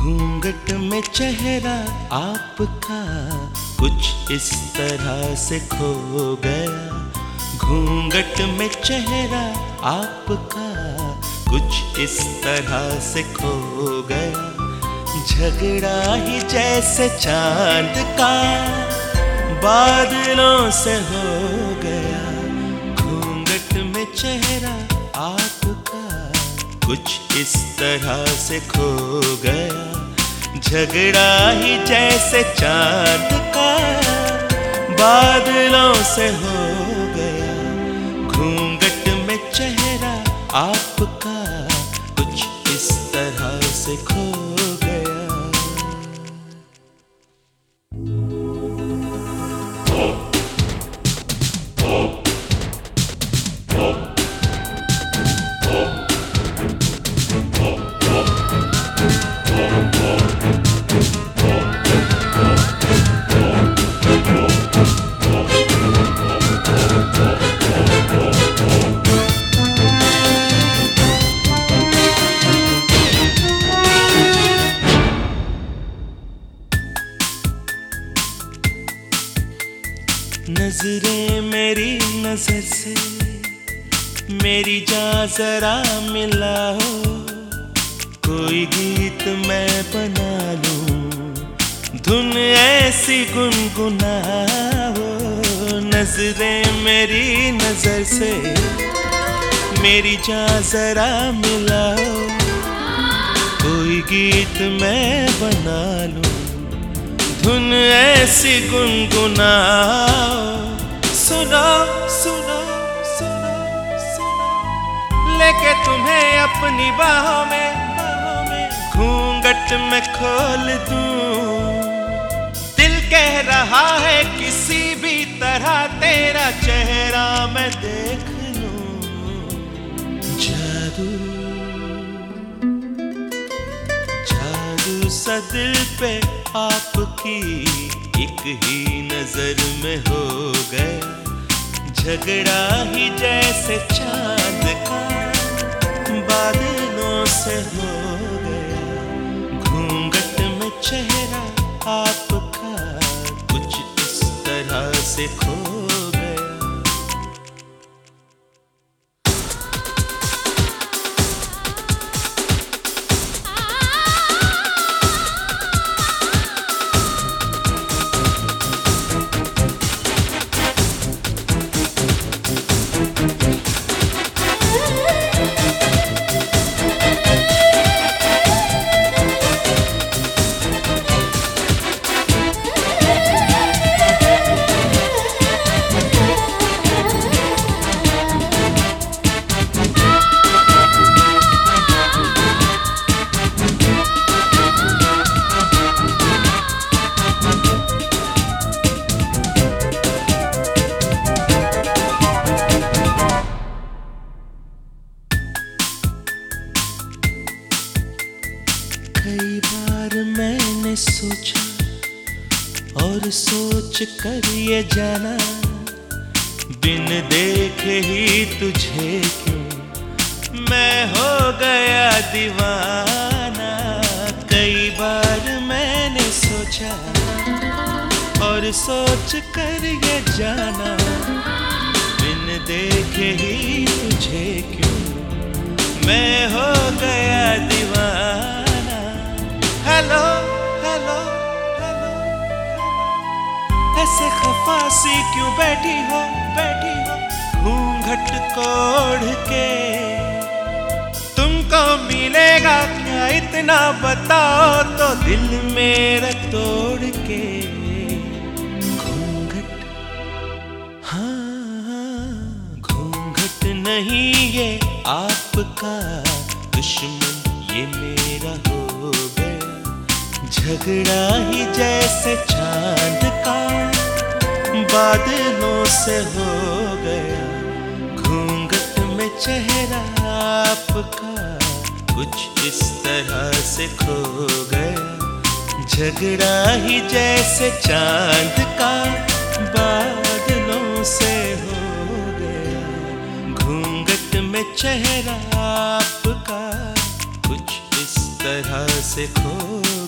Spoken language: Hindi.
घूंघट में चेहरा आपका कुछ इस तरह से खो गया। घूंघट में चेहरा आपका कुछ इस तरह से खो गया। झगड़ा ही जैसे चांद का बादलों से हो गया। घूंघट में चेहरा आपका कुछ इस तरह से खो गया। झगड़ा ही जैसे चांद का बादलों से हो गया। घूंघट में चेहरा आपका कुछ इस तरह से खो गया। नजरें मेरी नजर से मेरी जान जरा मिलाओ। कोई गीत मैं बना लूं, धुन ऐसी गुनगुनाओ। नजरें मेरी नजर से मेरी जान जरा मिलाओ। कोई गीत मैं बना लूं, धुन ऐसी गुनगुनाओ। सुनो सुनो सुनो सुनो, लेके तुम्हें अपनी बाहों में घूंघट में खोल दूं। दिल कह रहा है किसी भी तरह तेरा चेहरा मैं देख लूं। जादू जादू सा दिल पे आपकी एक ही नजर में हो गया। झगड़ा ही जैसे चांद का बादलों से हो गया। घूंघट में चेहरा आपका कुछ इस तरह से खो गया। कई बार मैंने सोचा और सोच कर ये जाना, बिन देखे ही तुझे क्यों मैं हो गया दीवाना। कई बार मैंने सोचा और सोच कर ये जाना, बिन देखे ही तुझे क्यों मैं हो गया दीवाना। हेलो हेलो हेलो, ऐसे खफासी क्यों बैठी हो घूंघट को ओढ़ के। तुमको मिलेगा क्या इतना बताओ तो दिल मेरा तोड़ के। घूंघट हाँ घूंघट नहीं ये आपका दुश्मन ये मेरा हो गया। झगड़ा ही जैसे चांद का बादलों से हो गया। घूंघट में चेहरा आपका कुछ इस तरह से खो गया। झगड़ा ही जैसे चांद का बादलों से हो गया। घूंघट में चेहरा आपका कुछ इस तरह से खो